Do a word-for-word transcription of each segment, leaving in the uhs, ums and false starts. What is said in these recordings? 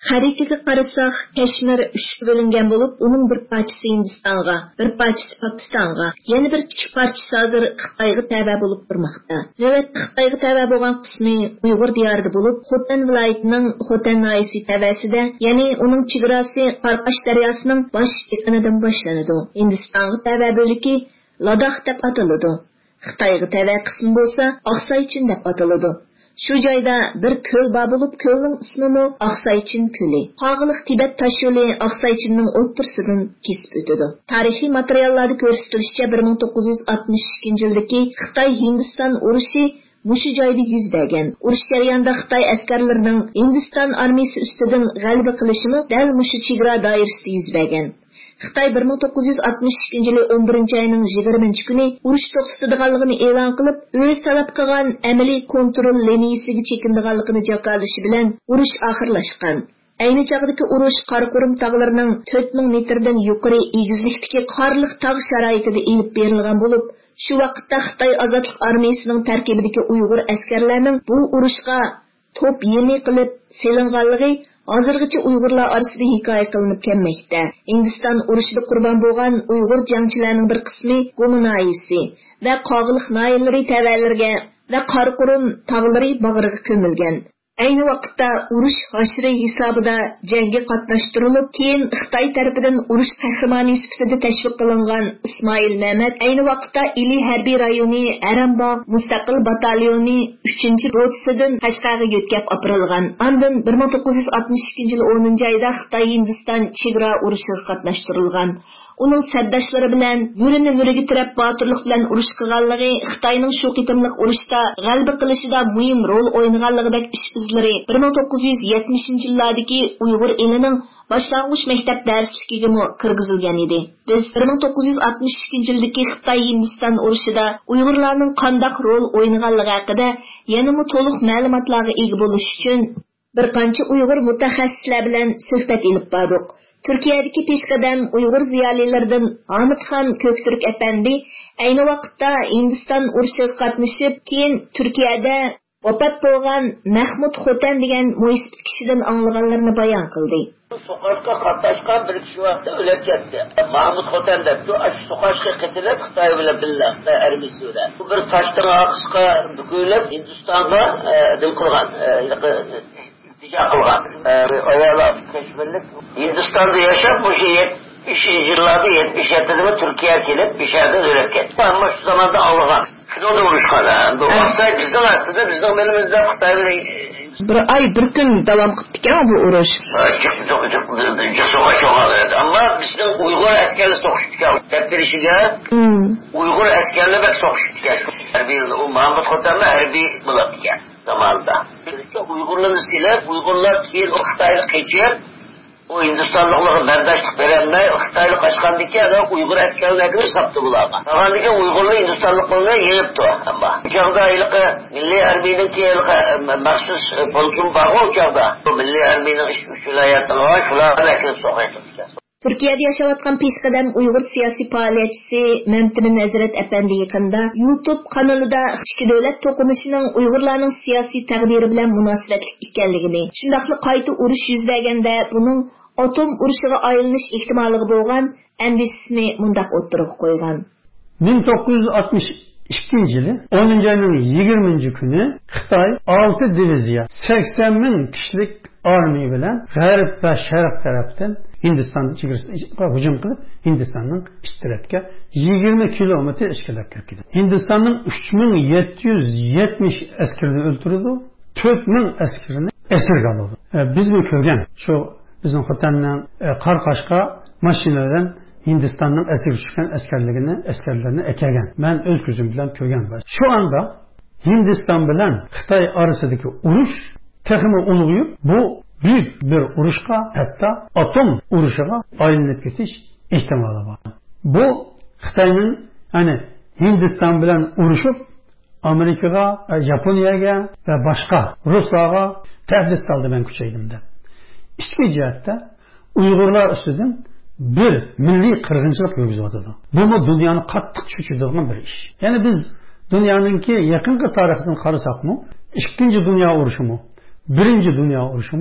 Xaritəyə qarasaq, Kəşmir üçə bölünən olub, onun bir parçası Hindistanğa, bir parçası Pakistanğa, yana bir kiçik parçası hazır Xitayğa təbə olub durmaqda. Növbətdə Xitayğa təbə bolğan qismi Uyğur diyarında olub, Xotan vilayətining Xotan nahiyəsi təbəsində, yəni onun çigrası Qarqash daryosының bosh yaqinidan boshlanadi. Hindistanğa təbə bölüki Ladakh deb ataladi. Xitayğa təbə qismi bolsa Oqsaychin deb ataladi. Şu joyda bir ko'l bor bo'lib, ko'lning ismi Oqsaychin ko'li. Qog'liq Tibet tosh yo'li Oqsaychinning o'rtasidan kesib o'tadi. Tarixiy materiallarda ko'rsatilishicha bir ming to'qqiz yuz oltmish ikkinchi yildagi Xitoy-Hindiston urushi mushu joyda yuz bergan. Urush jarayonida Xitoy askarlarining Hindiston armiyasi ustidan g'alaba qilishimi dal mushu chegara doirasida yuz bergan. Xitoy bir ming to'qqiz yuz oltmish ikkinchi yil o'n birinchi oyning yigirmanchi kuni urush to'xtatadiganligini e'lon qilib, o'z talab qilgan amaliy kontrol liniyasiga chekinadiganligini jakalashi bilan urush oxirlashgan. Ayni chog'dagi urush Qaraqurum tog'larining to'rt ming metrdan yuqori egizlikdagi qorliq tog' sharoitida elib berilgan bo'lib, shu vaqtda Xitoy ozodlik armiyasining tarkibidagi Uyg'ur askarlarining bu urushga to'p yeni qilib selinganligi hozirgacha Uyg'urlar orasida hikoya qilinib kelmoqda. Hindiston urushida qurbon bo'lgan Uyg'ur jangchilarining bir qismi Gumi noyisi va Qog'liq noyilari tavalariga va Qaraqurum tog'lari bag'riga ko'milgan. Ayni vaqtda urush hashri hisobida jangga qatnashtirilib, keyin Xitoy tarafidan urush qahramoni sifatida tashviq qilingan Ismoil Mamad ayni vaqtda Ili harbiy rayoni Arambog mustaqil batalyoni uchinchi rotasidan Qashqarga yetkazib opirilgan. Ondan bir ming to'qqiz yuz oltmish ikkinchi yil o'ninchi oyda Xitoy Hindiston chegara urushiga qatnashtirilgan. Uning saddoshlari bilan yurini yuriga tirab botirlik bilan urush qilganligi, Xitoyning shu qitimliq urushda g'alaba qilishida muhim rol o'ynaganligidek ish izlari bir ming to'qqiz yuz yetmishinchi yillardagi Uyg'ur elining boshlang'ich maktab darsligiga kirgizilgan edi. Biz bir ming to'qqiz yuz oltmish ikkinchi yildagi Xitoy-Hindiston urushida Uyg'urlarning qanday rol o'ynaganligi haqida yanada to'liq ma'lumotlarga ega bo'lish uchun bir qancha Uyg'ur mutaxassislar bilan suhbat olib bordik. Türkiye'deki peshqadam Uyg'ur ziyolilaridan Hamidxon Ko'ktürk efendi ayni vaqtda Hindiston urushiga qatnashib, keyin Turkiyada vafot bo'lgan Mahmud Xotan degan muisib kishidan anglaganlarini bayon qildi. Soqashqa qatnashgan bir kishi vaqtda o'lib ketdi. Mahmud Xotan deb, shu soqashqa qitilib Xitoy bilan birga armiyasida. Bu bir toshdan oqishqa bukilib Hindistonga dim qilgan. Yapılgan. Ayala keşfirlik. Hindistan'da yaşap bu şey yetmişinci yıllarda yetmiş yetti'de Türkiye gelip bir şeyden üretken. Ama şu zamanda Allah'ın. Şunu da vuruşkan. Olmazsa bizden aslında bizden elimizde Xitay'da bir ay bir gün devam ettik ama bu uğraş. Çok çok çok çok çok ama bizden Uygur askerle sokuştuk. Tepkirişine Uygur askerle bek sokuştuk. Harbi o Mahmut Xotan'la harbi bulat ya zamanında. Uygurlarını silip Uygurlar keyin o Xitay'la geçip o Hindistanlıklara berdaşlık veremey Xitay'la kaçkandaki adam Uygur askerlerine saptı bularga. Zamanındaki Uygurlar Hindistanlıklarına yenipti ama. Uçakda ilki Milli Harbi'nin ki mahsus polkum bağı uçakda. Milli Harbi'nin üç vilayetleri var. Şularına ekilip sokuyorduk. Türkiye'de yaşayotgan peshqadam Uyg'ur siyosiy faoliyatchisi Mamtimin Hazrat Efendi yaqinda YouTube kanalida ichki davlat to'qinishining Uyg'urlarning siyosiy taqdiri bilan munosabatli ekanligini, shundaqli qayta urush yuz berganda buning atom urushiga aylanish ehtimoliga bo'lgan andisini mundaq o'tirib qo'ygan. ming to'qqiz yuz oltmish ikkinchi yili o'ninchi oyning yigirmanchi kuni Xitoy olti diviziya sakson ming kishilik armiya bilan g'arb va sharq tarafdan Hindistonda chegarasiga hujum qilib, Hindistonning ich tarafiga yigirma kilometr ichkariga kirdi. Hindistonning uch ming yetti yuz yetmish askarini o'ldirdi, to'rt ming askarini esirga oldi. E, biz bu ko'rgan shu bizning Xotanning e, Qarqashqa mashinadan Hindistonning esirga tushgan askarligini, askarlarini akagan. Men o'z ko'zim bilan ko'rganman. Shu anda Hindiston bilan Xitoy orasidagi urush texmi ulg'ayib, bu büyük bir uruşqa, hatta atom uruşuga aylanib ketish ehtimoli bor. Bu Xitoyning hani Hindiston bilan urushib Amerikaga, Yaponiyaga va boshqa Ruslarga tahdid soldi men kuchaydimda. Ichki jihatda Uyg'urlar ustidan bir milliy qirg'inchilik yurgizyapti. Bu dunyoni qattiq cho'chiradigan bir ish. Ya'ni biz dunyoninki yaqinqi tarixdan qarasak-mu, ikkinchi dunyo urushi mu, birinchi dunyo urushi mu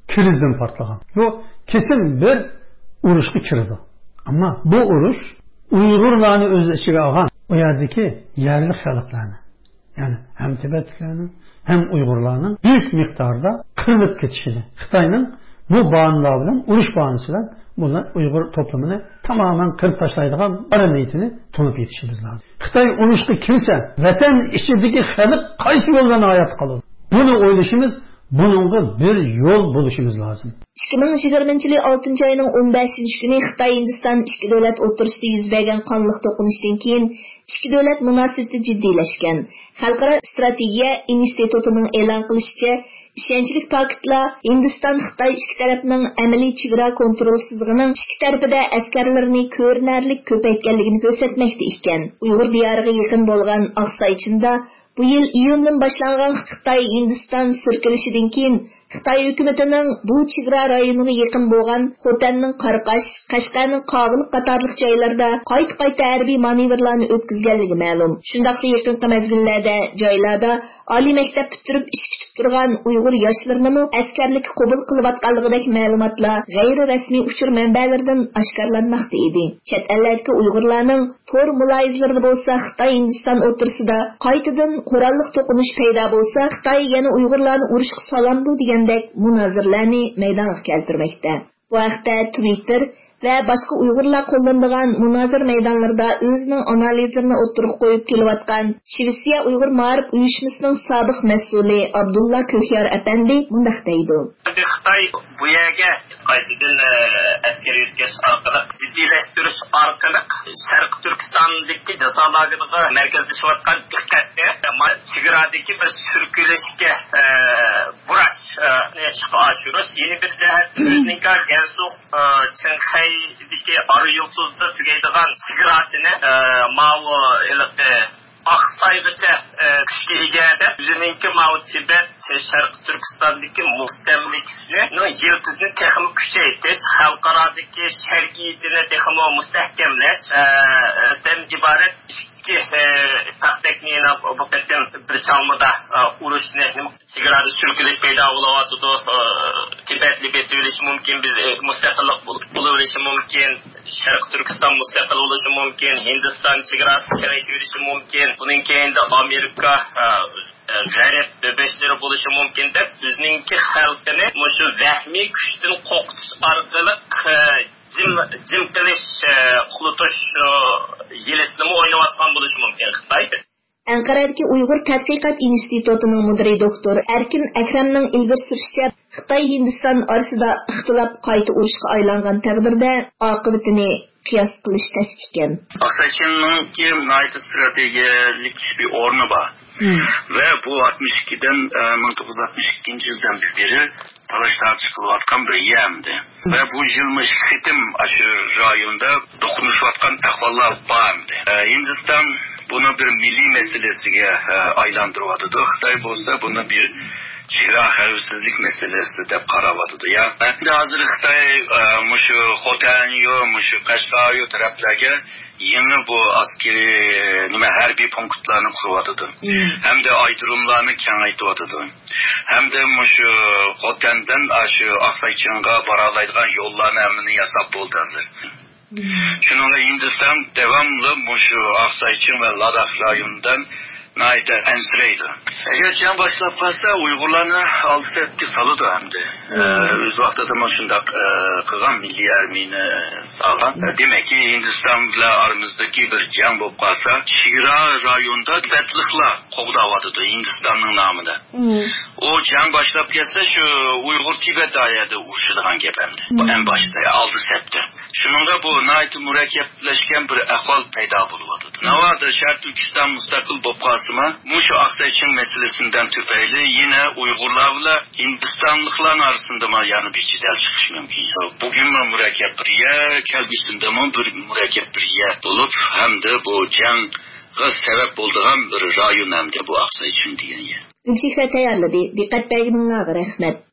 krizdan portlagan. Bu kesin bir urushga kirdi. Ammo bu urush Uyg'urlarni o'z ichiga olgan, u yerdagi yerli xalqlarni, ya'ni ham Tibetliklarni, ham Uyg'urlarning büyük miqdorda qirilib ketishini, Xitoyning bu bağımlar bilan, urush bağımlısı bilan bunlar Uyg'ur toplumini tamamen qirib tashlaydigan araniyatini tunib yetishimiz lazım. Xitoy urushga kirsa, vatan ichidagi xalq qaysi yo'ldan hayot qoladi? Buni o'ylashimiz, buningga bir yo'l bo'lishimiz lazım. ikki ming yigirmanchi yil oltinchi oyning o'n beshinchi kuni Xitoy Hindiston ikki davlat o'rtasida yuz bergan qonliq to'qinishdan keyin ikki davlat munosabati jiddiylashgan. Xalqaro strategiya institutining e'lon qilishicha, ishonchli paketlar Hindiston Xitoy ikki tarafining amaliy chegara kontrol tizimining ikki tarafida askarlarni ko'rinarli ko'paytganligini ko'rsatmoqda ekan. Uyg'ur diyoriga yaqin bo'lgan Oqsayg'inda bu yil iyundan boshlangan Xitoy Hindiston sirkilishidan keyin Xitoy hukumatining bu chegara rayoniga yaqin bo'lgan Xotanning Qarqash, Qashqarning Qog'iliq qatorliq joylarda qayta-qayta harbiy manevrlarni o'tkazganligi ma'lum. Shundaqla yaqinqi mezgillarda joylarda oliy maktab bitirib ish kutib turgan Uyg'ur yoshlarini askarlikka qabul qilayotganligidek ma'lumotlar g'ayri rasmiy uchur manbalaridan oshkorlanmoqda edi. Chet ellardagi Uyg'urlarning to'r muloyizlarida bo'lsa, Xitoy Hindiston o'rtasida qaytadan qurolliq to'qinish paydo bo'lsa, Xitoy yana Uyg'urlarni urushga solamdi degandek munozirlarni maydonga keltirmoqda. Bu haqda Twitter va boshqa Uyg'urlar qo'llanadigan munozir maydonlarida o'zining analizlarini o'tirib qo'yib kelayotgan Shvetsiya Uyg'ur ma'rif uyushmasining sobiq mas'uli Abdulla Ko'hyar apandi bunday deydi. Xitoy bu yerga qaytadan askariy o'tkazish orqali jiddiylashtirish orqali Sharq Turkistondagi jazo lageriga markazlashayotgan diqqatni chegaradagi bir surkilishga burash chiqa oshirish yeni bir jihat o'zining Gansu Qanxaydagi Arı Yıldız'da tugaydigan chegarasini ma'vo ilqi Oqsayg'icha kuchga ega deb o'zininki ma'vo Tibet Sharq Turkistondagi mustamlikasini yildizni texnik kuchaytirish, xalqarodagi shar'iyyatini texnik mustahkamlash dan iborat ikki taqdeknina bu qatim bir chalmada urushni chegarada surkilish paydo bo'lyapti. Tibetli besilishi mumkin, biz mustaqillik bo'lishi mumkin, Sharq Turkiston mustaqil bo'lishi mumkin, Hindiston chegarasi kengaytirishi mumkin, bundan keyin Amerika g'arib bebeshlari bo'lishi mumkin deb bizningki xalqini mushu vahmiy kuchdan qo'rqitish orqali jim jim qilish, qulutish yelisini o'ynayotgan bo'lishi mumkin Xitoy. Anqaradagi Uyg'ur tadqiqot institutining mudiri doktor Erkin Akramning ilgari surishicha, Xitoy Hindiston orasida ixtilof qayta urushga aylangan taqdirda oqibatini qiyos qilish tez ekan. Oqsayg'inning kim stratejik bir o'rni bor. Ve bu altmış ikiden bin dokuz yüz altmış ikinci yıldan beri talaşlar çıkılayotgan bir yerdi. Ve bu yılmış xitim aşırı rayonda dokunuşayotgan ahvallar vardı. Hindistan bunu bir milli meselesiga aylandırıyordu. Xitoy bo'lsa bunu bir chegara xavfsizlik meselesi deb qarayotdi. Yani hazır Xitoy mushu Xotanyo, mushu Qashqaryo taraflarga yeni bu askeri nima harbiy punktlarni quryotdi. Hem de aydırımlarını kengaytyotdi. Hem de mushu Xotandan shu Oqsayg'inga baralaydigan yo'llarni hamini yasab bo'ldi hozir. Shuningdek Hindiston devamlı mushu Oqsayg'in ve Ladakh rayonidan nayda ensireydi. Eğer can başlap kalsa Uygurlarını altı sepki salıdı hem de. Öz vaxtada da şunda kılan milli ermini sağlan. Demek ki Hindistan'la aramızdaki bir can bulup kalsa Şira rayonda betlikla kovdavadıdı Hindistan'ın namıda. O can başlap gelse şu Uygur Tibet ayada uçulan gebemdi. Bu en başta altı septe. Şununla bu naydı mürekkepleşken bir ahval peyda buluvadıdı. Ne vardı Şarkı Türkistan müstakil bopkasıma Muşu Oqsayg'in meselesinden tüpeyli yine Uygurlarla Hindistanlıkların arasında mı yani bir cidel çıkış mümkün. Bugün mü mürekkep bir yer, kelbisinde mi bir mürekkep bir yer bulup hem de bu canğa sebep olduğun bir rayon hem de bu Oqsayg'in diyen yer. Ülkikler tayarladı. Dikkat belgenin rahmet.